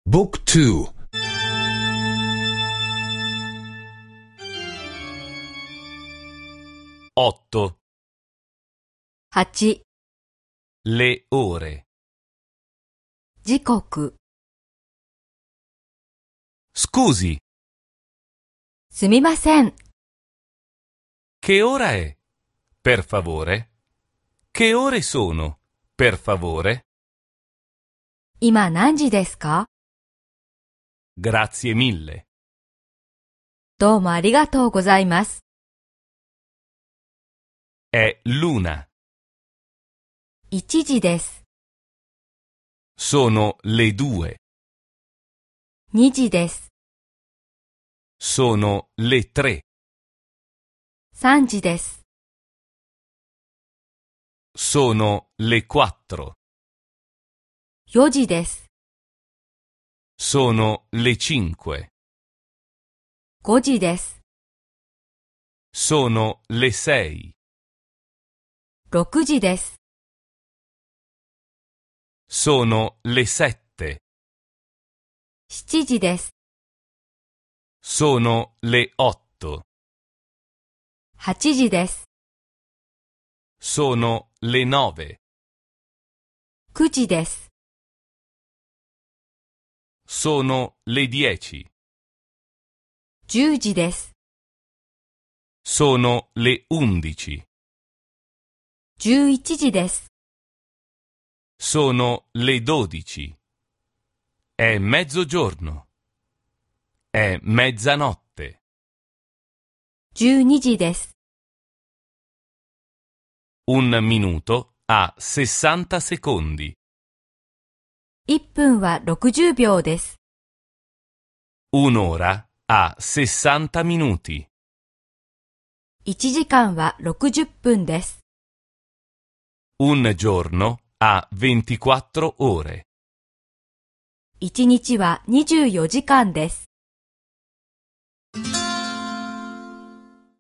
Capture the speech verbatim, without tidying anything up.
บุ๊กทู otto. はち、 Le ore. 時刻。 Scusi, すみません。 che ora è? Per favore? Che ore sono? Per favore? 今何時ですか？ Grazie mille. どうもありがとうございます。 È l'una. いちじです。 Sono le due. にじです。 Sono le tre. さんじです。 Sono le quattro. よじです。 Sono le cinque. ごじです。 Sono le sei. ろくじです。 Sono le sette. しちじです。 Sono le otto. はちじです。 Sono le nove. くじです。 Sono le dieci. じゅうじです。 Sono le undici. じゅういちじです。 Sono le dodici. È mezzogiorno. È mezzanotte. じゅうにじです。 Un minuto ha sessanta secondi. いっぷんはろくじゅうびょうです。 Un'ora ha sessanta minuti. いちじかんはろくじゅっぷんです。 Un giorno ha ventiquattro ore. いちにちはにじゅうよじかんです。